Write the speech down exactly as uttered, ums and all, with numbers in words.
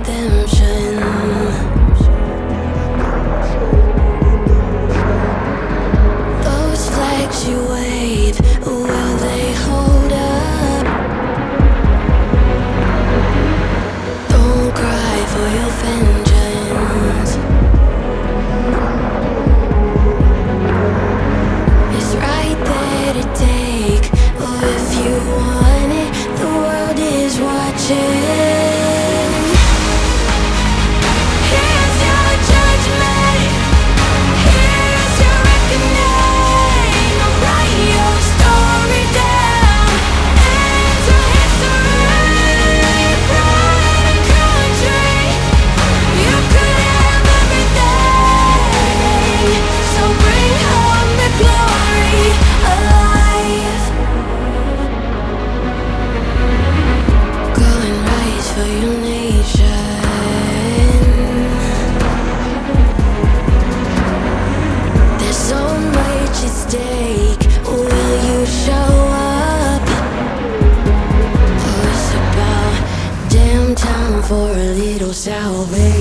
redemption. Those flags you wave, will they hold up? Don't cry for your vengeance. It's right there to take. Oh, if you want it, the world is watching. Here's your judgment. Here's your reckoning. I'll write your story down. Enter history. Pride and country. You could have everything. So bring home the glory alive. Go and rise for your nation. There's so much at stake. Will you show up? Oh, it's about damn time for a little salvation.